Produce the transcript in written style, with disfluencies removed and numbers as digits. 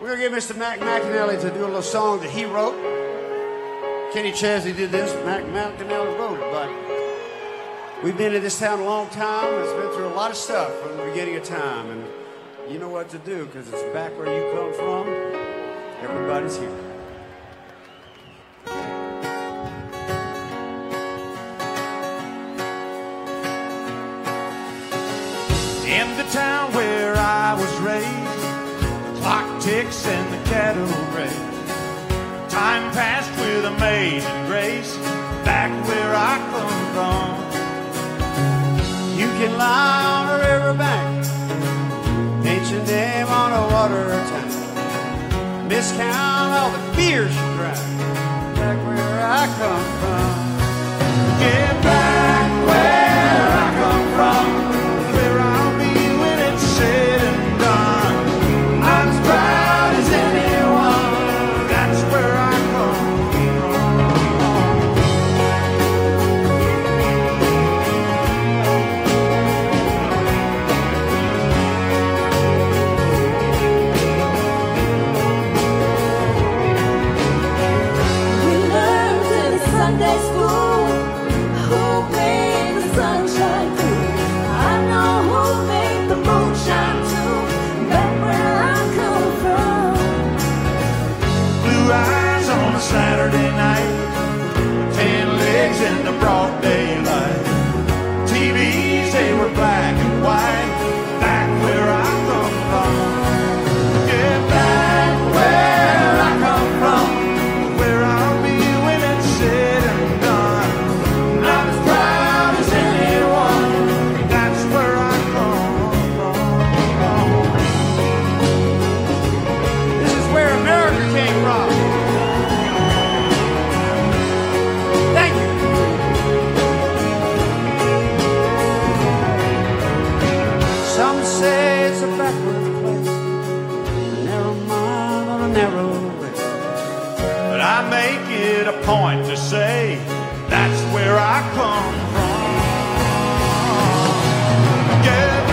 We're going to get Mr. Mac McAnally to do a little song that he wrote. Kenny Chesney did this, Mac McAnally wrote it, but we've been in this town a long time. It's been through a lot of stuff from the beginning of time, and you know what to do because it's back where you come from. Everybody's here. In the town where I was raised, the clock ticks and the cattle graze. Time passed with amazing grace, back where I come from. You can lie on a riverbank, paint your name on a water tank, miscount all the beers you drank, back where I come from. Get back where I come from, where I'll be when it's said and done. I'm as proud as anyone, that's where I come We learned in Sunday school who made the sunshine through. I know who made the moonshine too, back where I come from. blue eyes on a Saturday night, 10 legs in the broad daylight. TVs, they were black and white, back where I come from. Get back where I come from, where I'll be when it's said and done. I'm as proud as anyone, that's where I come from. This is where America came from. Thank you. Some say it's a backward place, a narrow mind on a narrow way. But I make it a point to say that's where I come from. Get